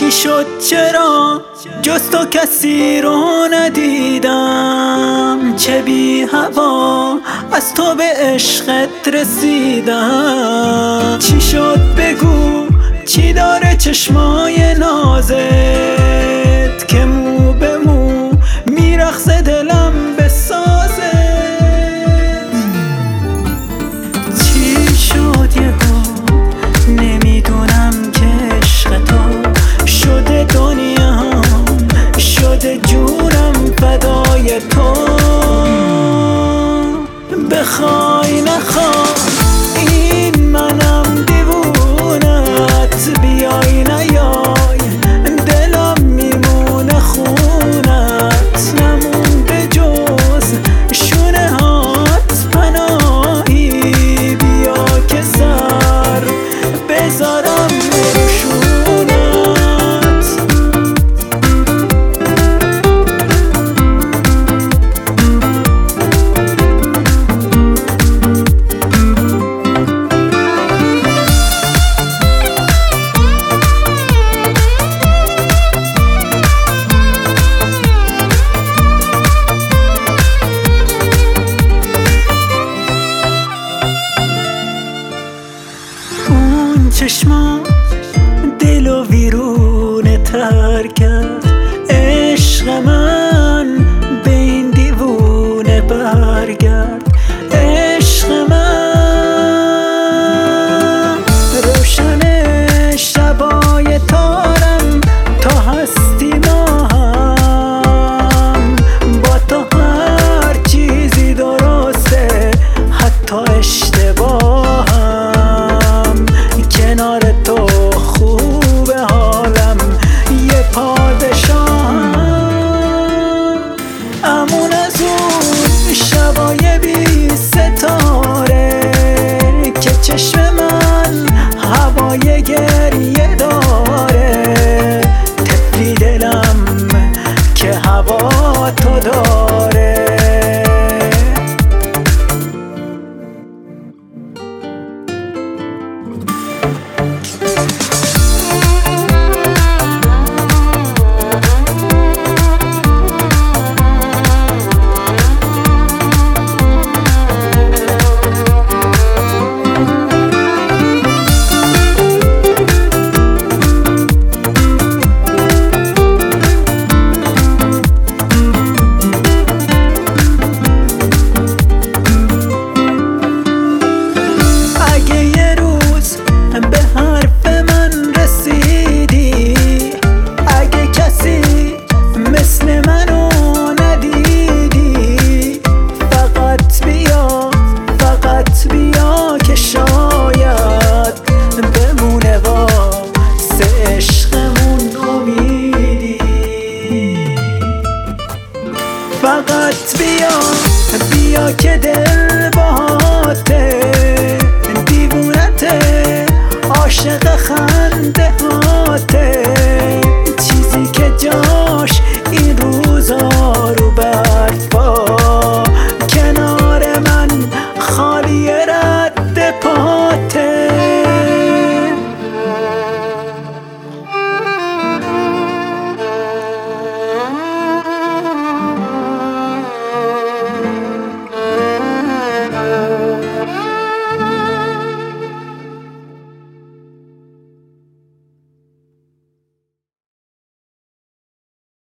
چی شد چرا جز تو کسی رو ندیدم؟ چه بی هوا از تو به عشقت رسیدم. چی شد بگو چی داره چشمای نازت که مو به مو میرقصه دلم به سازت؟ چی شد یهو نمیدونم که عشق تو شده دنیام، شده جونم فدای تو. بخوای نخوای این منم دیوونت، بیای نیای دلم میمونه خونت. نمونده جز شونه هات پناهی، بیا که سر بذارم روشونت. چشما دل و ویرونه تر کرد،